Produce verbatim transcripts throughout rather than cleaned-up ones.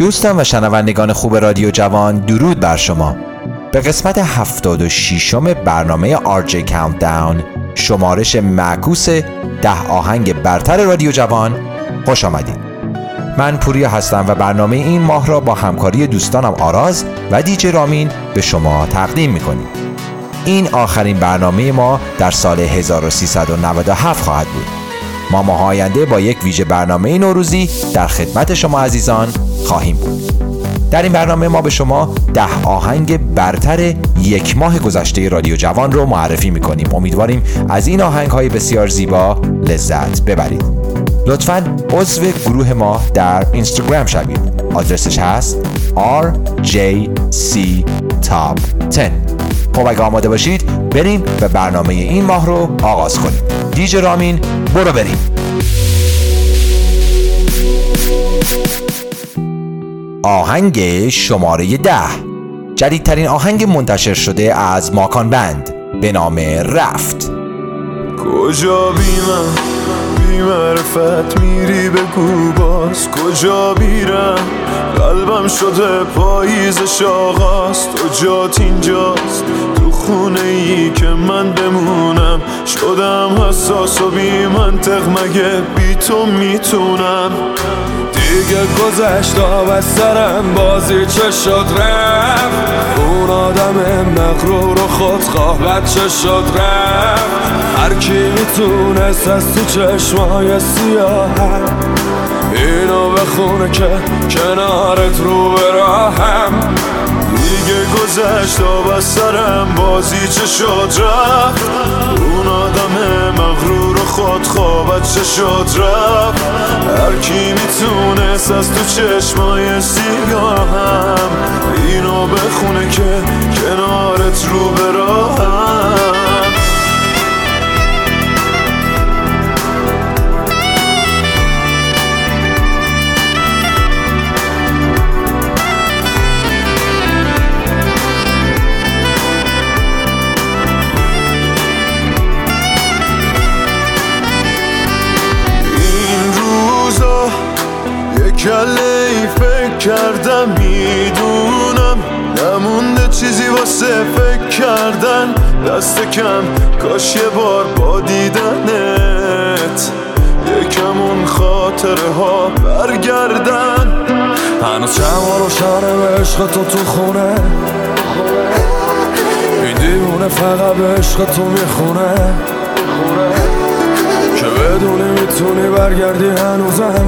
دوستان و شنوندگان خوب رادیو جوان، درود بر شما. به قسمت هفتاد و ششم برنامه آر جی کاونتداون، شمارش معکوس ده آهنگ برتر رادیو جوان، خوش آمدید. من پوریا هستم و برنامه این ماه را با همکاری دوستانم آراز و دیجی رامین به شما تقدیم میکنیم. این آخرین برنامه ما در سال هزار و سیصد و نود و هفت خواهد بود. ما ماه آینده با یک ویژه برنامه نوروزی در خدمت شما عزیزان خواهیم بود. در این برنامه ما به شما ده آهنگ برتر یک ماه گذشته رادیو جوان رو معرفی میکنیم. امیدواریم از این آهنگ های بسیار زیبا لذت ببرید. لطفاً عضو گروه ما در اینستاگرام شوید. آدرسش هست آر جی سی Top ده. خب اگه آماده باشید بریم به برنامه این ماه رو آغاز کنیم. دیجی رامین برو بریم. آهنگ شماره ده، جدیدترین آهنگ منتشر شده از ماکان بند به نام رفت. کجا بی من بی معرفت میری بگو باز، کجا بیرم قلبم شده پاییزش آغاز. تو جات اینجاست تو خونه ای که من بمونم، شدم حساس و بی منطق، مگه بی تو میتونم؟ دیگه گذشت آب از سرم، بازی چه شد رفت. اون آدم مغرور و خودخواه بچه شد رفت. هر کی میتونست از تو چشمای سیاهم اینو بخونه که کنارت رو به راهم. دیگه گذشت آب از سرم، بازی چه شد رفت. اون آدم مغرور و خودخواه بچه شد رفت. هر کی میتونست از تو چشمای سیاهم اینو بخونه که کنارت رو به راهم. کله ای فکر کردم، میدونم نمونده چیزی واسه فکر کردن. دست کم کاش یه بار با دیدنت یکم اون خاطره ها برگردن. هنوز شما رو شانه به عشق تو تو خونه، این دیوونه فقط به عشق تو میخونه، که بدونی میتونی برگردی هنوزم.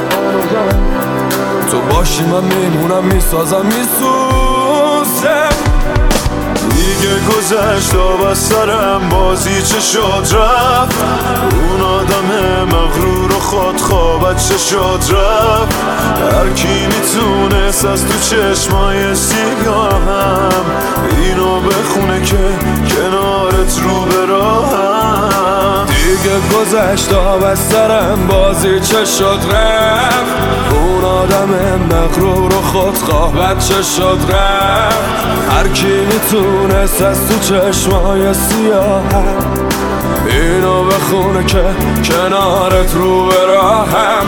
تو باشی من میمونم، میسازم، میسوزم. دیگه گذشت آب از سرم، بازی چه شد رفت. اون آدم مغرور و خودخواه بچه شد رفت. هر کی میتونست از تو چشمای سیاهم اینو بخونه که کنارت رو به راهم. دیگه گذشت آب از سرم، بازی چه شد رفت. اون آدم مغرور و خودخواه بچه شد رفت. هر کی میتونست از تو چشمای سیاهم اینو بخونه که کنارت رو به راهم.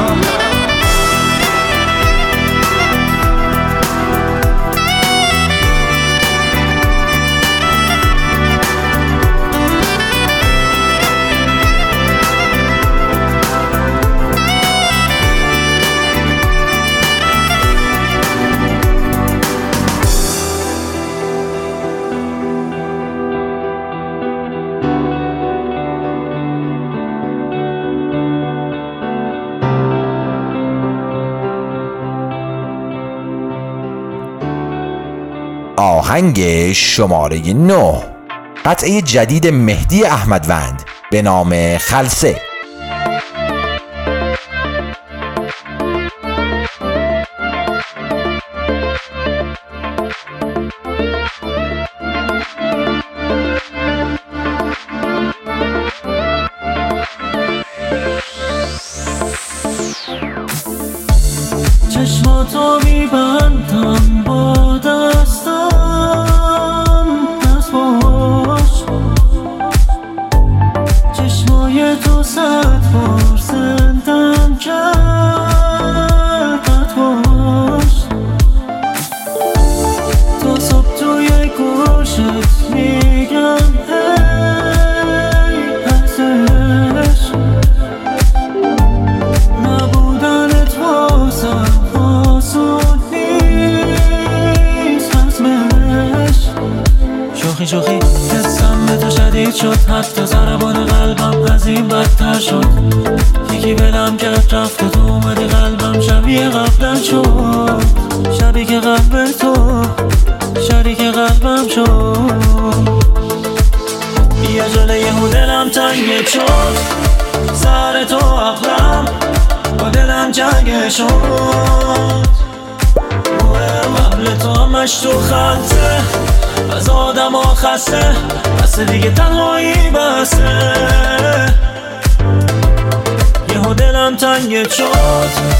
آهنگ شماره نه، قطعه جدید مهدی احمدوند به نام خلسه. چشماتو میبندم با دستم، دست باش چشمای تو صد بار زندم کرد، باش شد، حتی ضربان قلبم از این بدتر شد. یکی بلم کرد رفت و تو اومدی قلبم شبیه قبلم شد. شبی که قلب تو شریک قلبم شد. یه جلوی یهو دلم تنگ شد، سر تو عقلم با دلم جنگ شد. قبل تو همش تو خلطه، از آدم ها خسته، بسه دیگه تنهایی بسه. یهو دلم تنگ شد.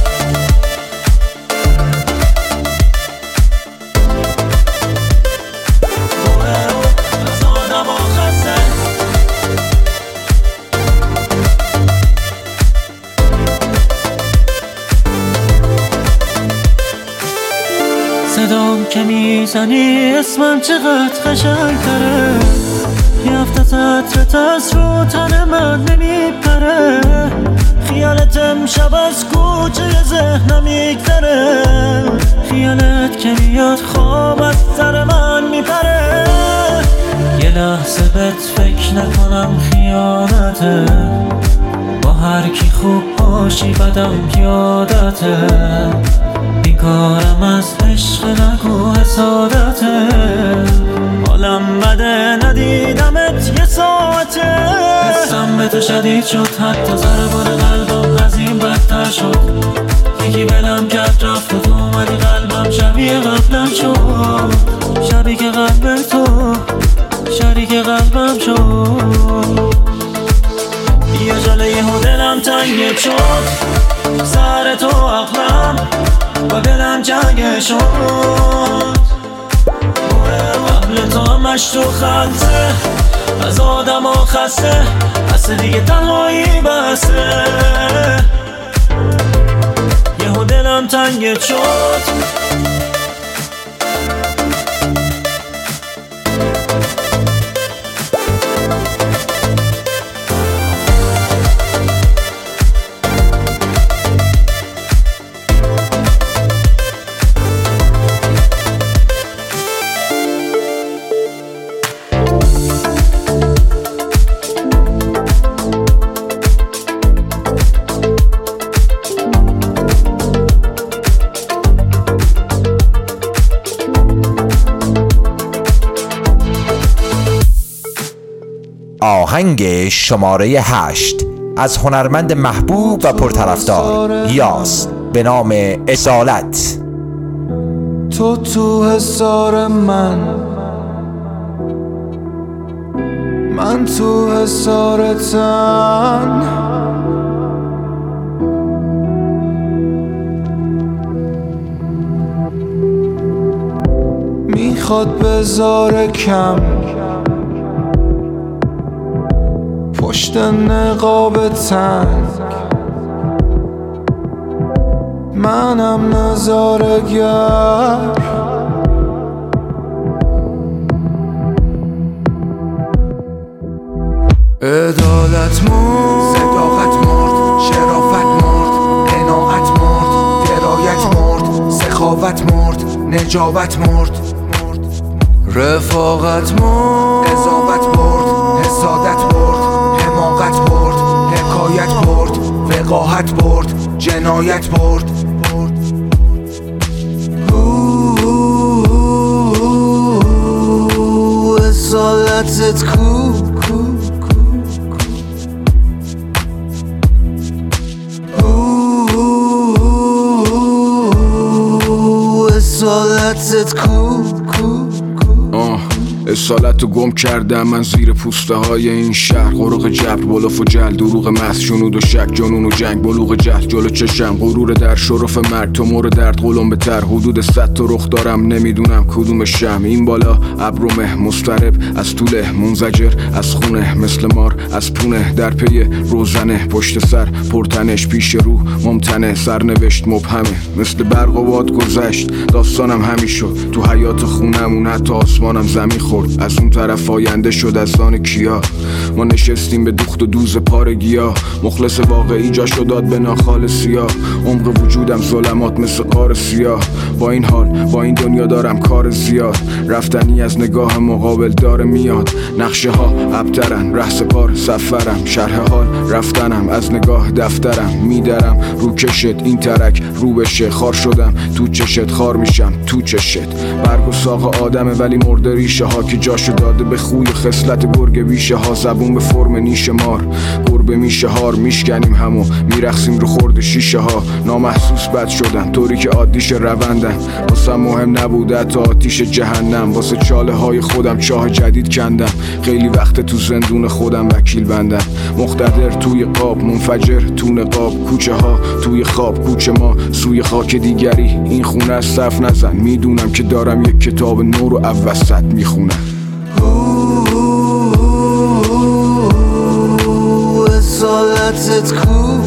صدام که میزنی اسمم چقدر قشنگ تره. یه هفته عطرت از رو تن من نمیپره. خیالت امشب از کوچه ذهنم میگذره. خیالت که میاد خواب از سر من میپره. یه لحظه بهت فکر نکنم خیانته. با هر کی خوب باشی بدم یادته. این کارم از عشق نگو حسادته. حالم بده ندیدمت یه ساعته. حسم به تو شدید شد، حتی ضربان قلبم از این بدتر شد. یکی بلم کرد رفت و تو اومدی قلبم شبیه قبلم شد. شبی که قلب تو شریک قلبم شد. یه جلوی یهو دلم تنگ شد، سر تو عقلم با دلم جنگ شد. قبل تو همش تو خلطه، از آدم ها خسته، بسه دیگه تنهایی بسه. یهو دلم تنگ شد. آهنگ شماره هشت از هنرمند محبوب و پرطرفدار یاس به نام اصالت. تو تو حصار من، من تو حصار تن. میخواد بذاره کم پشت نقاب تنگ. منم نظاره‌گر، عدالت مرد، صداقت مرد، شرافت مرد، قناعت مرد، درایت مرد، سخاوت مرد، نجابت مرد، رفاقت مرد، قضاوت برد، حسادت برد، حماقت برد، حکایت برد، وقاحت برد، جنایت برد. اصالتت کو اصالتت کو اصالتو گم کردم من زیر پوسته های این شهر. غرق جبر، بلوف و جل، دروغ محض، جنود و شک، جنون و جنگ، بلوغ جهل جلو چشم، غرور در شرف مرگ، تو مور درد قلم بتر. حدود صد تا رخ دارم نمیدونم کدوم شم. این بالا ابر و مه مضطرب، از طوله منزجر، از خونه مثل مار، از پونه در پی روزنه، پشت سر پرتنش، پیش رو ممتنه، سرنوشت مبهمه، مثل برق و باد گذشت. داستانم همین شد تو حیات خونمون، حتی آسمانم زمین خورد. خورد، از اون طرف آینده شد از آن کیا. ما نشستیم به دوخت و دوز پارگیا، مخلص واقعی جاشو داد به ناخال سیاه. عمق وجودم ظلمات مثل قار سیاه. با این حال با این دنیا دارم کار زیاد، رفتنی از نگاه مقابل داره میاد. نقشه ها ابترن، ره سپار سفرم، شرح حال رفتنم از نگاه دفترم. میدرم رو کشت این ترک رو بشه، خار شدم تو چشت، خار میشم تو چشت. برگ و ساق آدمه ولی مرده ریشه ها که جاشو داده به خوی خصلت گرگ بیشه ها. زبون به فرم نیش مار، گربه میشه هار، میشکنیم همو میرخسیم رو خورد شیشه ها. نامحسوس بد شدن طوری که عادیش روندن، واسه مهم نبوده تا آتیش جهنم. واسه چاله های خودم چاه جدید کندم، خیلی وقت تو زندون خودم وکیل بندم. مقتدر توی قاب، منفجر تو نقاب، کوچه ها توی خواب، کوچه ما سوی خاک دیگری. این خونه از صف نزن، میدونم که دارم یک کتاب نو رو اوسط میخونم. اصالتت کو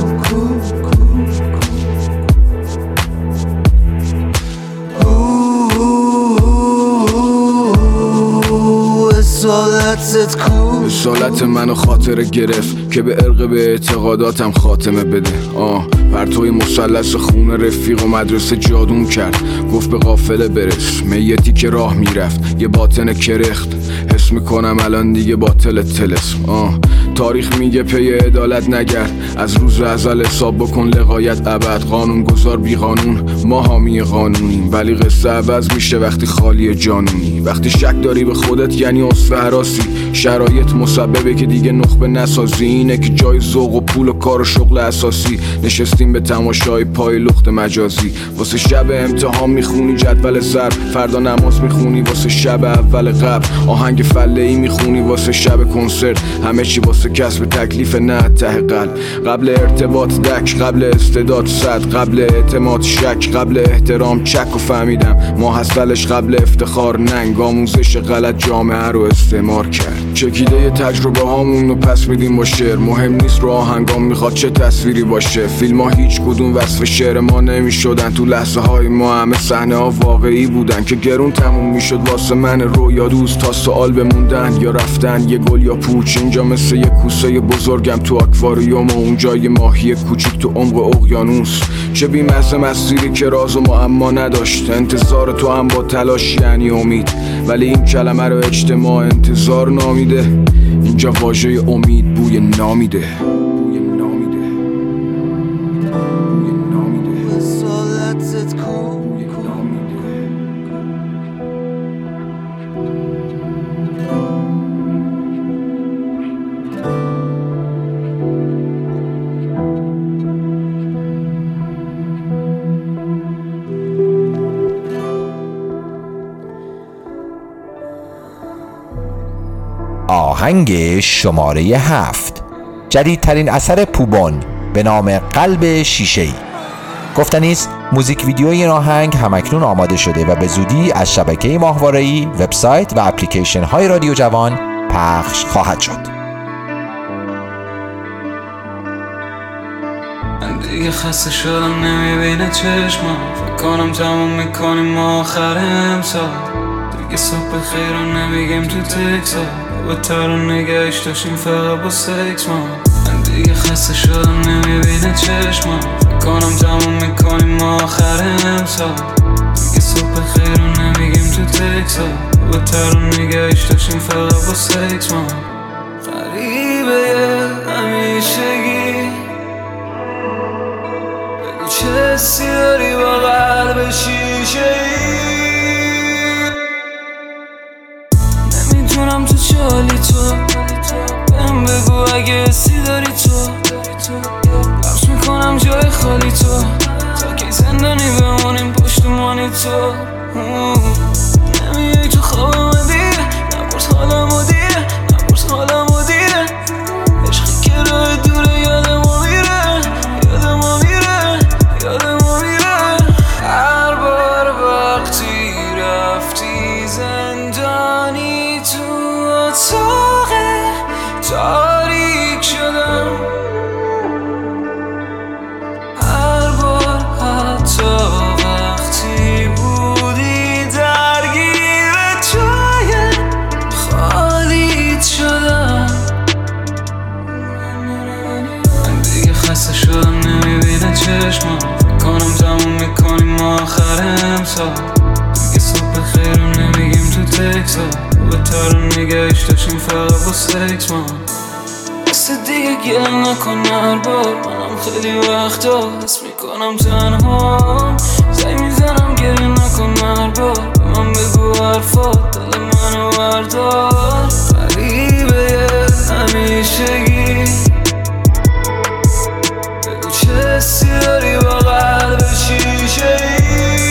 اصالتت کو اصالت منو خاطره گرفت که به عرق به اعتقاداتم خاتمه بده. آه پرتوی مثلث خون رفیق و مدرسه جادون کرد، گفت به قافله برس. میتی که راه میرفت یه باطن کرخت، حس میکنم الان دیگه باطل تلسم. آه تاریخ میگه پی عدالت نگرد، از روز ازل حساب بکن لقایت ابد. قانون گذار بی قانون، ما حامی قانونیم، ولی قصه عوض میشه وقتی خالی جانونی. وقتی شک داری به خودت یعنی اصفه حراسی، شرایط مسببه که دیگه نخبه نسازی. اینه که جای ذوق و پول و کار و شغل اساسی نشستیم به تماشای پای لخت مجازی. واسه شب امتحان میخونی جدول ضرب، فردا نماز میخونی واسه شب اول قبل. آهنگ فله‌ای میخونی واسه شب کنسرت، همه چی واسه کسب تکلیف نه ته قلب. قبل ارتباط دک، قبل استعداد صد، قبل اعتماد شک، قبل احترام چک. و فهمیدم ما هستلش قبل افتخار ننگ، آموزش غلط جامعه رو استعمار کرد. چکیده تجربه هامون رو پس میدیم با شعر، مهم نیست رو آهنگام میخواد چه تصویری باشه. فیلم ها هیچ کدوم وصف شعر ما نمیشدن، تو لحظه های ما همه صحنه ها واقعی بودن که گرون تموم میشد واسه من رویا دوست. تا سوال بموندن یا رفتن، یه گل یا پوچ. اینجا مثل یه کوسه بزرگم تو آکواریوم و اونجا یه ماهی کوچیک تو عمق اقیانوس. چه بی‌مزه مسیری که راز و معما نداشت، انتظار تو هم با تلاش یعنی امید، ولی این کلمه رو اجتماع انتظار نامیده. اینجا واژه امید بوی نامیده. آهنگ شماره هفت، جدیدترین اثر پوبون به نام قلب شیشه‌ای. گفتنیست موزیک ویدیوی این آهنگ همکنون آماده شده و به زودی از شبکه ماهواره‌ای، وبسایت و اپلیکیشن های رادیو جوان پخش خواهد شد. من دیگه خسته شدم نمیبینه چشمم، فکر کنم تموم میکنیم ما آخر امسال. دیگه صبح بخیر رو نمیگیم تو تکسا، با تر نگهش داشتیم فقط با سکس. ما من دیگه خسته شدم نمیبینه چشمم، فکر کنم تموم میکنیم ما آخر امسال. دیگه صبح بخیر رو نمیگیم تو تکسا، با تر نگهش داشتیم فقط با سکس. ما غریبه همیشگی، بگو چه حسی داری با قلب شیشه‌ای. نمیدونم تو چه حالی تو، بهم بگو اگه حسی داری تو. لبس میکنم جای خالی تو، تا کی زندانی بمونیم پشتمانی تو. نمیای تو خوابم دیره، نپرس حالمو دیره، نپرس حالمو دیره. عشقی که راه دوره یادمو میره، یادمو میره، یادمو میره. ها، دیگه صبح خیر نمیگیم تو تکس ها، بهتر نگهش داشتیم فقط با سکس ما. مثل دیگه گل نکن هر بار، منم خیلی وقتا حس میکنم تنها، زنگ میزنم گریه نکن هر بار، به من بگو حرفات دل منو بردار. غریبه همیشگی، بگو چه حسی داری با قلب شیشه‌ای.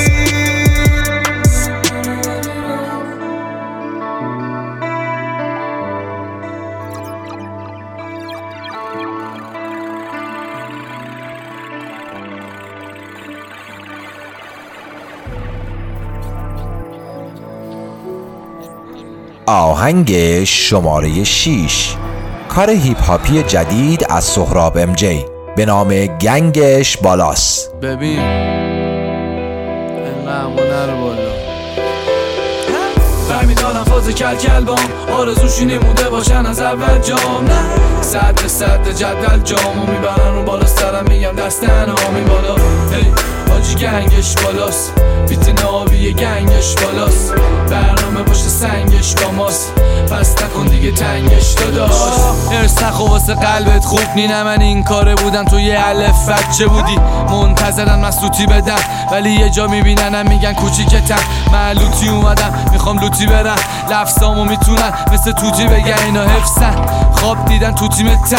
آهنگ شماره شش، کار هیپ هاپی جدید از سهراب ام جی به نام گنگش بالاست. ببین اینقدر همون نرو بالا، برمیدارم فاز کل کل بام، آرزوشی نموده باشن از اول جام. نه صد صد جدول جامو میبرن رو بالا سرم، میگم دستن آمی بالا. هی حاجی گنگش بالاست، بیت نابی گنگش بالاست، برنامه پشت سنگش با ماست، پس نکن دیگه تنگش داداش. ارس نخو واسه قلبت خوب نی، نه من این کاره بودم تو یه الف بچه بودی، منتظرن مسلوطی بدم ولی یه جا میبیننم میگن کوچیکتم. من لوتی اومدم میخوام لوتی برم، لفظامو میتونن مثل توتی بگن اینا حفظن، خواب دیدن تو تیمتن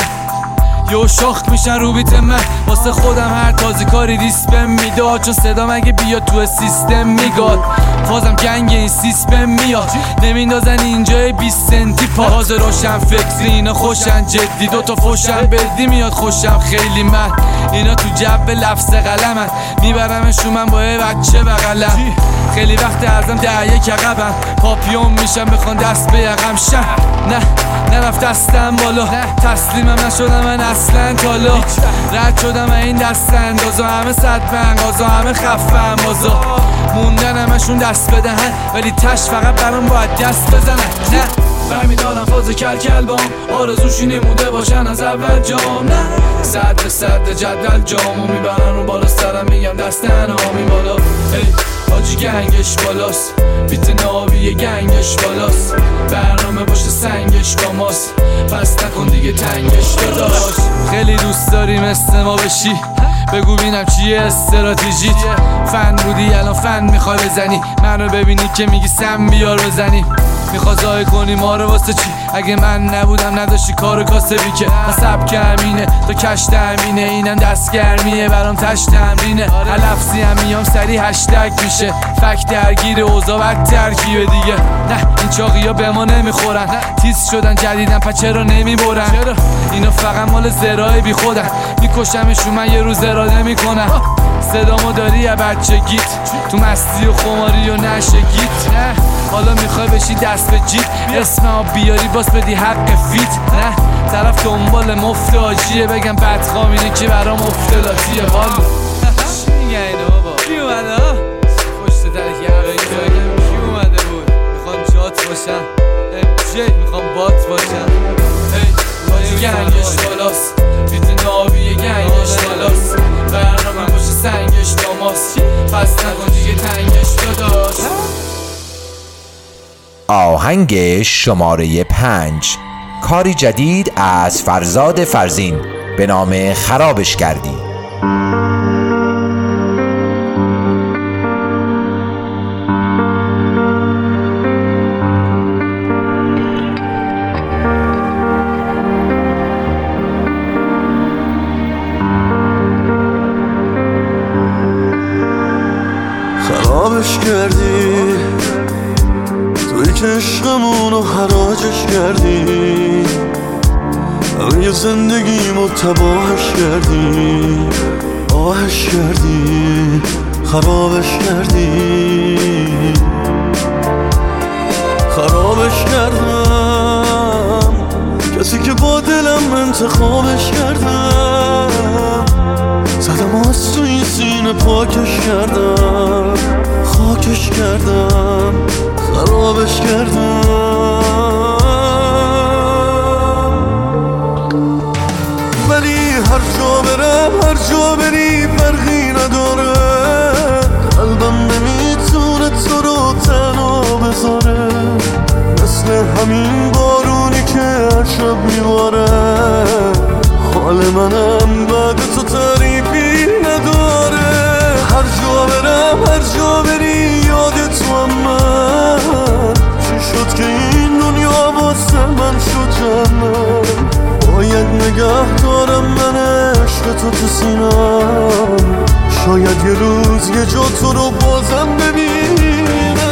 یو شاخ میشن رو بیت من. واسه خودم هر تازی کاری دیسپم میداد، چون صدا مگه بیاد تو سیستم میگاد، فازم گنگ این سیستم میاد، نمیندازن اینجای بیست سنتی پات. باز روشن فکری اینا خوشن جدی، دوتا فوشن بدی میاد خوشم خیلی. من اینا تو جب لفظ قلمن، میبرمشون من با یه بچه بغلم. خیلی وقت ازم ده یک عقبم، پاپیون میشم بخوان دست به یقم شم. نه نرفت دستم بالا، تسلیمم نشدم من اصلا تالا، رد شدم این دست اندازا، همه صد بنگازا همه خفم بازا، موندن همشون دست بدهن ولی تش فقط برام باید دست بزنن. نه برمیدارم فاز کل کل بام، آرزوشی نموده باشن از اول جام. نه صد صد جدول جامو میبرن رو بالا سرم، میگم دستن آمی بالا. هی حاجی گنگش بالاست، بیت نابی گنگش بالاست، برنامه پشت سنگش با ماست، پس نکن دیگه تنگش داداش. خیلی دوست داری مثل ما بشی، بگو بینم چیه استراتژیت. فن بودی الان فن میخوای بزنی، منو ببینی که میگی سم بیار بزنی، میخوای زای کنی ما رو واسه چی؟ اگه من نبودم نداشتی کارو کاسبی که. من سبک همینه تا کش تامینه، اینم دستگرمیه برام تش تمرینه، هر لفظی هم میام سری هشتگ میشه، فک درگیر اوضاع بد ترکیبه دیگه. نه این چاقی ها به ما نمیخورن، تیز شدن جدیدن پس چرا نمیبرن؟ اینا فقط مال زرای بی خودن، میکشمشون من یه روز اراده میکنم. صدامو داری یا بچگیت، تو مستی و خماری و نشگیت. نه حالا میخوای بشی دست به جیت، اسمم بیاری باز بدی حق فیت. نه طرف دنبال مفت آجیه، بگم بدخوام اینه که برام افتلاتیه. والا چی میگه اینا بابا؟ کی اومده ها؟ پشت در یقه اینجا کی اومده بود؟ میخوان جات باشن، ام جی میخوان بات باشن. هی حاجی گنگش بالاست، بیت نابی گنگش بالاست، برنامه پشت سنگش داماست، پس نکن دیگه تنگش داداش. آهنگ شماره پنج، کاری جدید از فرزاد فرزین به نام خرابش کردی. خرابش کردی توی که عشقمونو حراجش کردی، همه زندگیمو تباهش کردی، آهش کردی، خرابش کردی. خرابش کردم کسی که با دلم انتخابش کردم، زدم از تو این سینه پاکش کردم، خاکش کردم، خرابش کردم. ولی هر جا برم هر جا بری فرقی نداره، قلبم نمیتونه تو سینم، شاید یه روز یه جا تو رو بازم ببینم.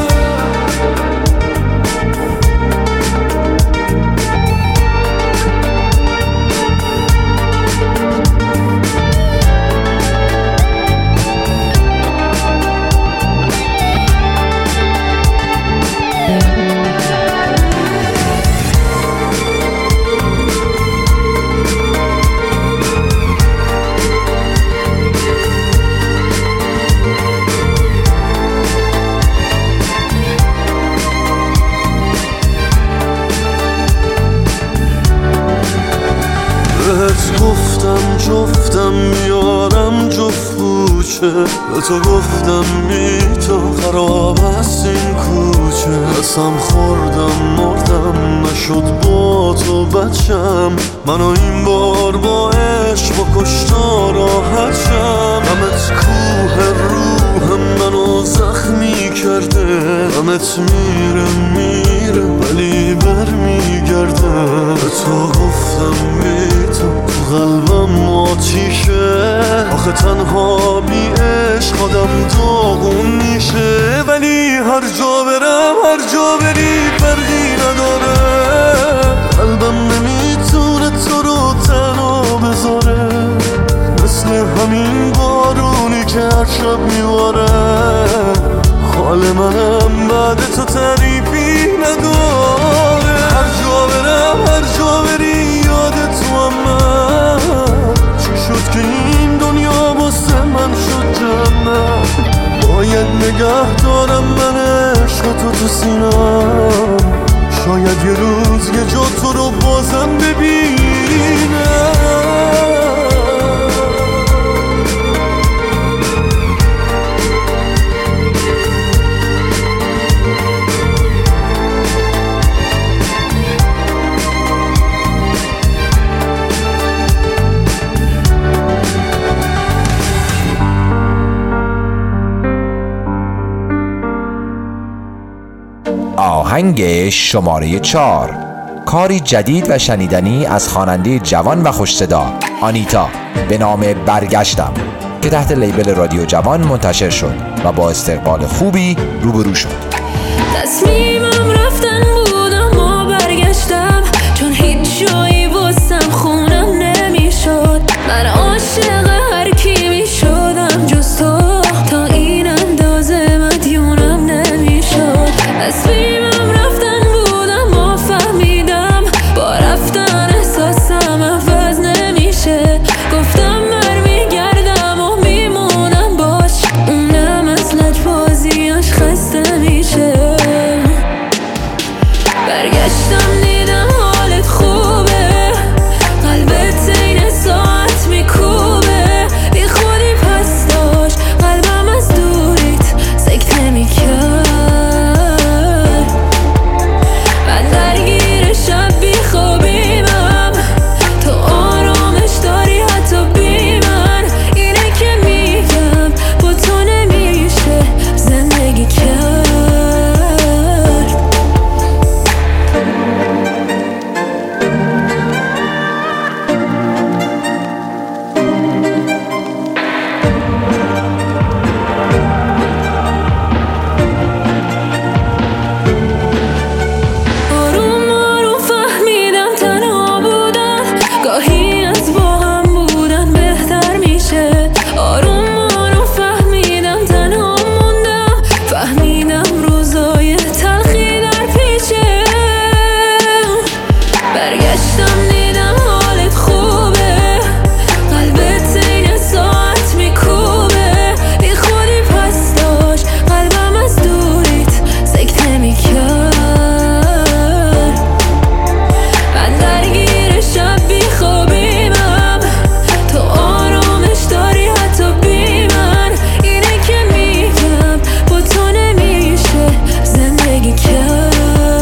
بهت گفتم جفتم میارم جفت کوچه، به تو گفتم بی تو خراب است این کوچه. قسم خوردم مردم نشد با تو بچم، منو این بار با عشق با کشتا راحت شم. غمت کوه روح منو زخمی کرده، غمت میره میره ولی بر میگرده. به تو گفتم بی تو تو قلبم آتیشه، آخه تنها بی عشق آدم داغون میشه. ولی هر جا برم هر جا بری فرقی نداره، قلبم نمیتونه تو رو تنها بذاره. مثل همین بارونی که هر شب میواره، حال منم بعد تو تعریفی نداره. هر جا برم هر جا بری یاد تو هم من، چی شد که این دنیا واسه من شد جنت. باید نگه دارم من عشق تو تو سینم، شاید یه روز یه جا تو رو بازم ببینم. آهنگ شماره چهار، کاری جدید و شنیدنی از خواننده جوان و خوش صدا آنیتا به نام برگشتم که تحت لیبل رادیو جوان منتشر شد و با استقبال خوبی روبرو شد. تصمیمم رفتن بود اما برگشتم، چون هیچ جایی واسم خونم نمیشد. من عاشق هر کی میشدم جز تو، تا این اندازه مدیونم نمیشد. تصمیمم رفتن بود اما فهمیدم با رفتن احساسم عوض نمیشه. گفتم برمیگردم و میمونم باش، اونم از لجبازیاش خسته میشه. برگشتم دیدم حالت خوبه، قلبت این ساعت میکوبه. بی خودی پس داشت قلبم از دوریت سکته میکرد. من درگیر شب بی خوابیمم، تو آرامش داری حتی بی من. اینه که میگم با تو نمیشه زندگی کرد. آروم آروم فهمیدم تنها بودن گاهی از با هم بودن بهتر میشه. آروم آروم فهمیدم تنها موندم، فهمیدم روزای تلخی در پیشه. برگشتم دیدم حالت خوبه، قلبت این ساعت میکوبه. بی خودی پس داشت قلبم از دوریت سکته میکرد. من درگیر شب بی خوابیمم، تو آرامش داری حتی بی من. اینه که میگم با تو نمیشه زندگی کرد.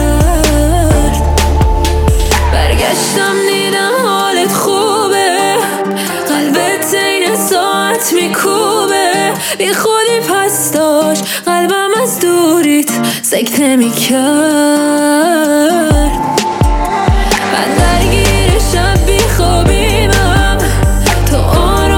برگشتم دیدم حالت خوبه، قلبت این ساعت میکوبه. بی خودی پس داشت قلبم از دوریت سکته میکرد. من درگیر شب بی خوابیمم، تو آرامش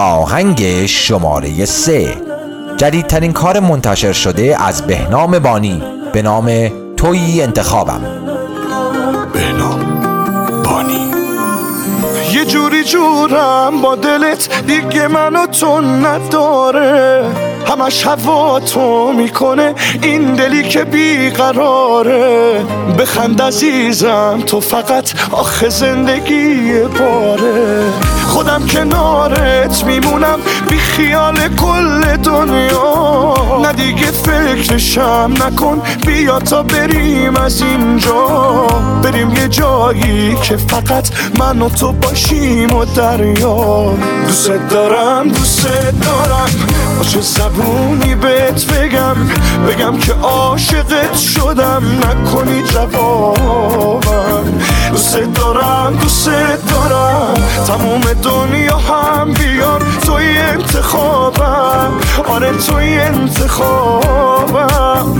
آهنگ شماره سه، جدیدترین کار منتشر شده از بهنام بانی به نام تویی انتخابم. بهنام بانی. یه جوری جورم با دلت دیگه منو تو نداره، همش هوا تو میکنه این دلی که بیقراره. بخند عزیزم تو فقط آخه زندگی باره، خودم کنارت میمونم بی خیال کل دنیا. نه دیگه فکرشم نکن، بیا تا بریم از اینجا، بریم یه جایی که فقط من و تو باشیم و دریا. دوست دارم دوست دارم با چه زبونی بهت بگم، بگم که عاشقت شدم نکنی جوابم. دوست دارم دوست دارم تموم دنیا هم بیان توی انتخابم، آره توی انتخابم.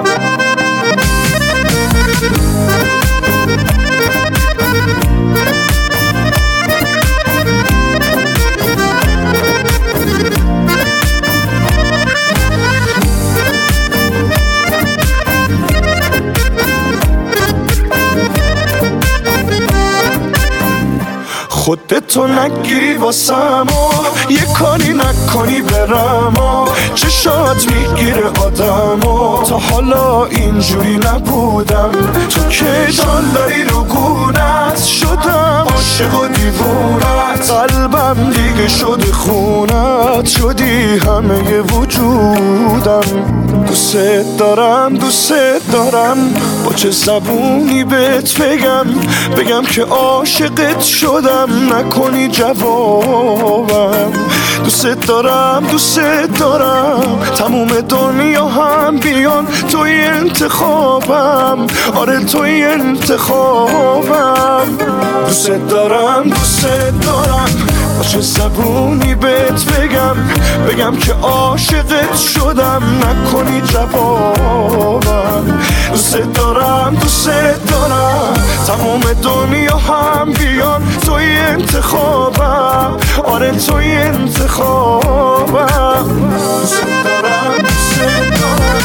خودتو نگیری واسم و یه کاری نکنی برم و چشات میگیره آدم و تا حالا اینجوری نبودم. تو که جان داری رو گونت شدم، عاشق و دیوونت، قلبم دیگه شده خونت، شدی همه وجودم. دوست دارم دوست دارم با چه زبونی بهت بگم، بگم که عاشقت شدم نکنی جوابم. دوست دارم دوست دارم تموم دنیا هم بیان توی انتخابم، آره توی انتخابم. دوست دارم دوست دارم با چه زبونی بهت بگم، بگم که عاشقت شدم نکنی جوابم. دوست دارم دوست دارم تمام دنیا هم بیان توی انتخابم، آره توی انتخابم. دوست دارم دوست دارم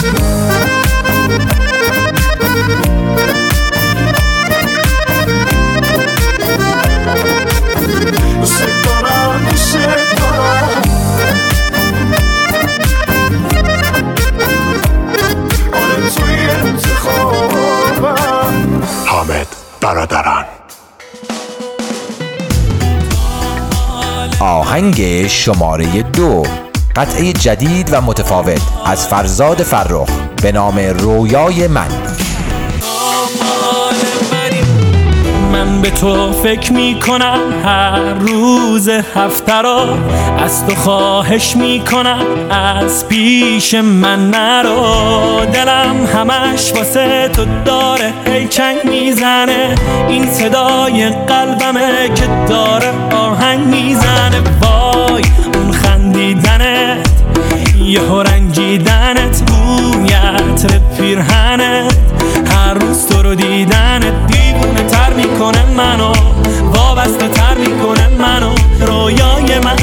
دوست دارم دوست دارم آره توی انتخابم. حامد برادران. آهنگ شماره دو، قطعه جدید و متفاوت از فرزاد فرخ به نام رویای من. من به تو فکر میکنم هر روز هفته را، از تو خواهش میکنم از پیش من نرو. دلم همش واسه تو داره هی چنگ میزنه، این صدای قلبمه که داره آهنگ میزنه. وای اون خندیدنت، یهو رنجیدنت، بویت پیرهنت، هر روز تو رو دیدنت دیوونه تر میکنه منو، وابسته تر میکنه منو. رویای من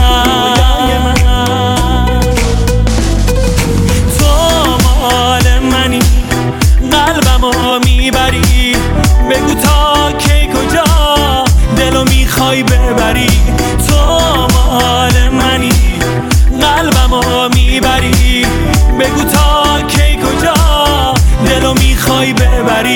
تو مال منی، قلبمو میبری، بگو تا کی کجا دلو میخوای ببری. تو مال منی، قلبمو میبری، بگو تا کی کجا دلو میخوای ببری.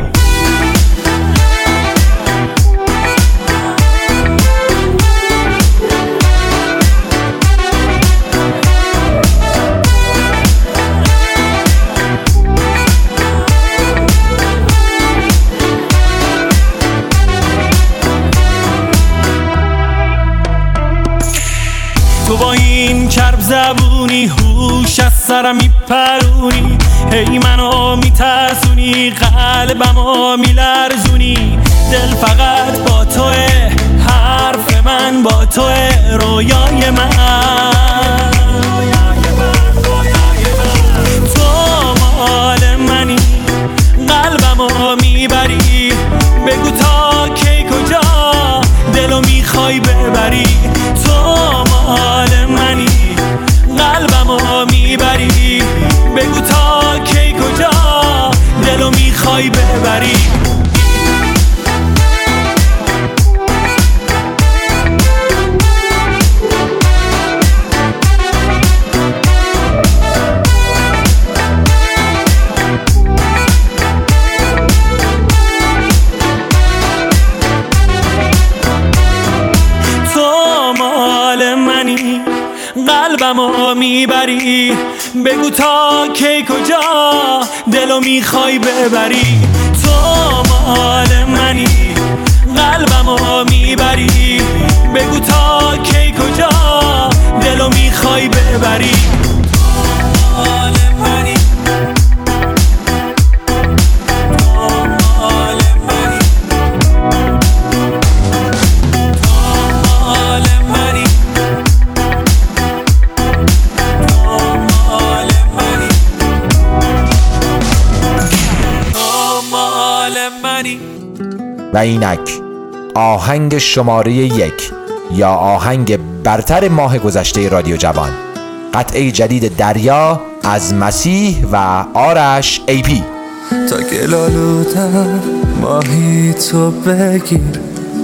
تو با این کرب زبونی هوش از سرم میپرونی، هی منو میترسونی، قلبمو میلرزونی. دل فقط با توه، حرف من با توه، رویای من. تو مال منی، قلبمو میبری، بگو تا کی کجا دلو میخوای ببری. تو مال بگو تا کی کجا دلو میخوای ببری. قلبمو میبری بگو تا کی کجا دلو میخوای ببری. تو مال منی قلبمو میبری بگو تا کی کجا دلو میخوای ببری. تو مال منی و اینک آهنگ شماره یک یا آهنگ برتر ماه گذشته رادیو جوان، قطعه جدید دریا از مسیح و آرش ای پی. تا گلالودم ماهی تو بگیر،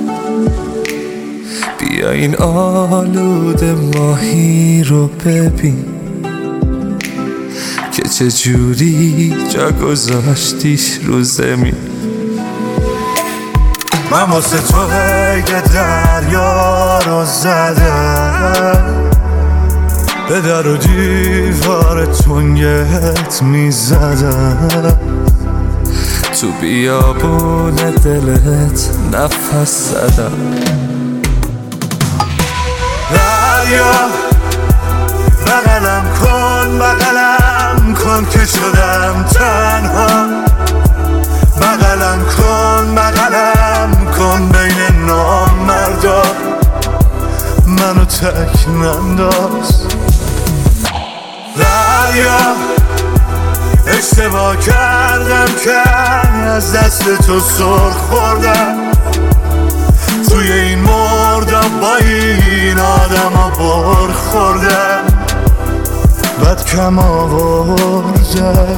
بیا این آلود ماهی رو ببین که چه جوری جا گذاشتیش رو زمین. من واسه تو قید دریا رو زدم، به در و دیوار تنگت میزدم، تو بیابون دلت نفس زدم. دریا بغلم کن بغلم کن که شدم تنها، بغلم کن بغلم کن بین نامردا، منو تک ننداز. دریا اشتباه کردم که از دست تو سرخ خوردم، توی این مردم با این آدم ها بر خوردم، بد کم آوردم.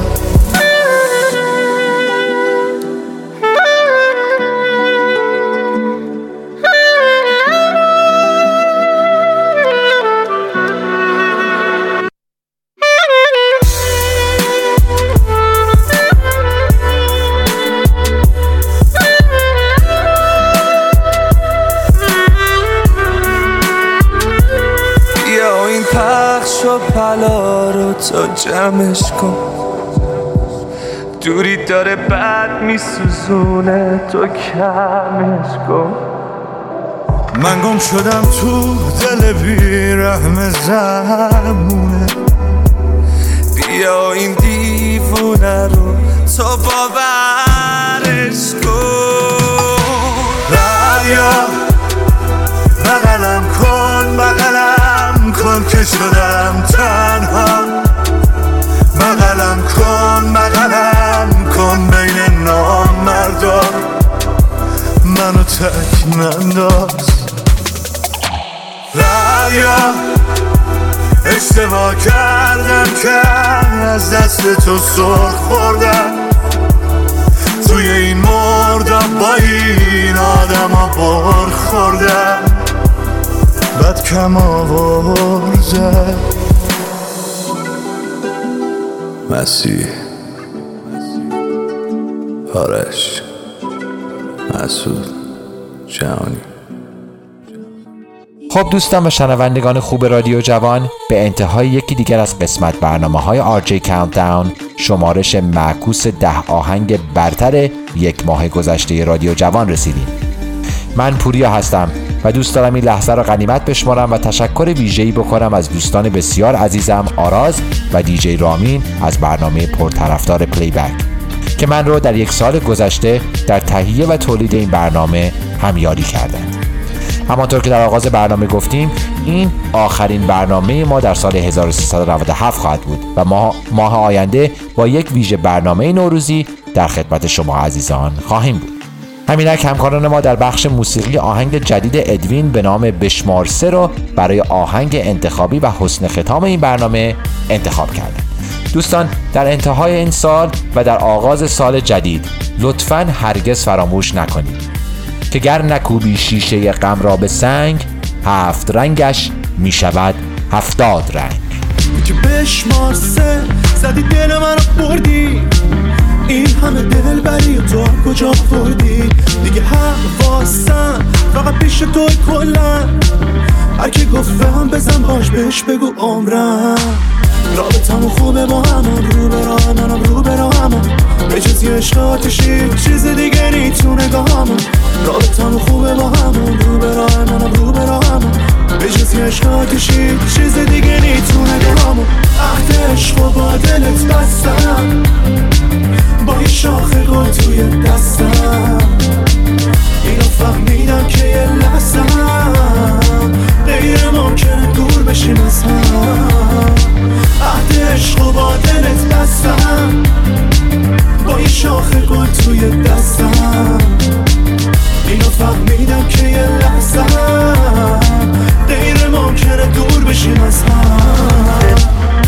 پلا رو تو جمعش کن، دوری داره بد میسوزونه تو کمش کن. من گم شدم تو دل بیرحم زمونه، بیا این دیوونه رو تو باورش کن. دریا بغلم کن بغلم کن که شدم تنها، بغلم کن بغلم کن بین نامردا، منو تک ننداز. دریا اشتباه کردم که از دست تو سرخ خوردم، توی این مردم با این آدم ها بر خوردم، بد کم آورده. مسیح، آرش، مسعود، جهانی. خب دوستان و شنوندگان خوب رادیو جوان، به انتهای یکی دیگر از قسمت برنامه های آر جی کاونتداون، شمارش معکوس ده آهنگ برتر یک ماه گذشته رادیو جوان رسیدیم. من پوریا هستم و دوست دارم این لحظه را غنیمت بشمارم و تشکر ویژه‌ای بکنم از دوستان بسیار عزیزم آراز و دیجی رامین از برنامه پرطرفدار پلی بک که من رو در یک سال گذشته در تهیه و تولید این برنامه همیاری کردند. همانطور که در آغاز برنامه گفتیم، این آخرین برنامه ما در سال هزار و سیصد و نود و هفت خواهد بود و ما ماه آینده با یک ویژه برنامه نوروزی در خدمت شما عزیزان خواهیم بود. همینک همکاران ما در بخش موسیقی آهنگ جدید ادوین به نام بشمار سه رو برای آهنگ انتخابی و حسن ختام این برنامه انتخاب کردند. دوستان، در انتهای این سال و در آغاز سال جدید لطفاً هرگز فراموش نکنید که گر نکوبی شیشه غم را به سنگ، هفت رنگش می شود هفتاد رنگ. که بشمار سه زدی دل منو بردی، این همه دل بری و تو کجا بردی؟ دیگه حواسم فقط پیش توی کلن، هر کی گفت هم بزن باش بهش بگو عمرم. رابطمون خوبه با همون، رو به راه منم رو به راه همون، به جز یه عشق آتشی چیز دیگه نی تو نگاهمون. رابطمون خوبه با همون، رو به راه منم رو به راه همون، به جز یه عشق آتشی چیز دیگه نی تو نگاهمون. عهد عشق و با دلت بستم، با یه شاخه گل توی دستم، اینو فهمیدم که یه لحظم غیر ممکنه دور بشیم از هم. عهد عشق و با دلت بستم، با یه شاخه گل توی دستم، اینو فهمیدم که یه لحظم غیر ممکنه دور بشیم از هم.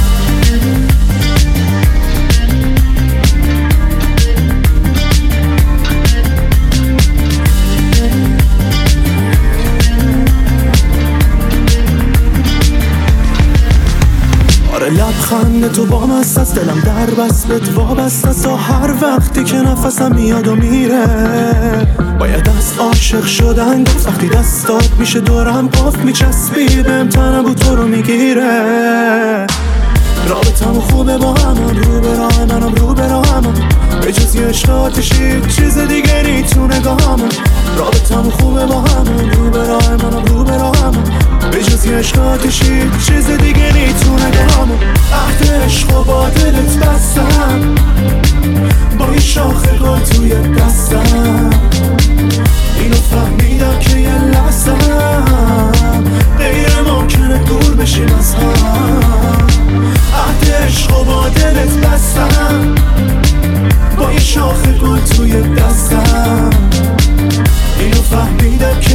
لبخند تو با مست است، دلم در بست بهت وابست است تا هر وقتی که نفسم میاد و میره. باید از عاشق شدن گفت، وقتی دستات میشه دورم قفل میچسبی بهم، تنم بود تو رو میگیره. رابطمون خوبه با همون، رو به راه منم رو به راه همون، به جز یه عشق آتشی چیز دیگه نی تو نگاهمون. رابطمون خوبه با همون، رو به راه منم رو به راه همون، به جز یه عشق آتشی چیز دیگه نی تو نگاهمون. عهد عشق و با دلت بستم، با یه شاخه گل توی دستم، اینو فهمیدم که یه لحظم غیر ممکنه دور بشیم از هم. عهد عشق و با دلت بستم، با یه شاخه گل توی دستم، اینو فهمیدم که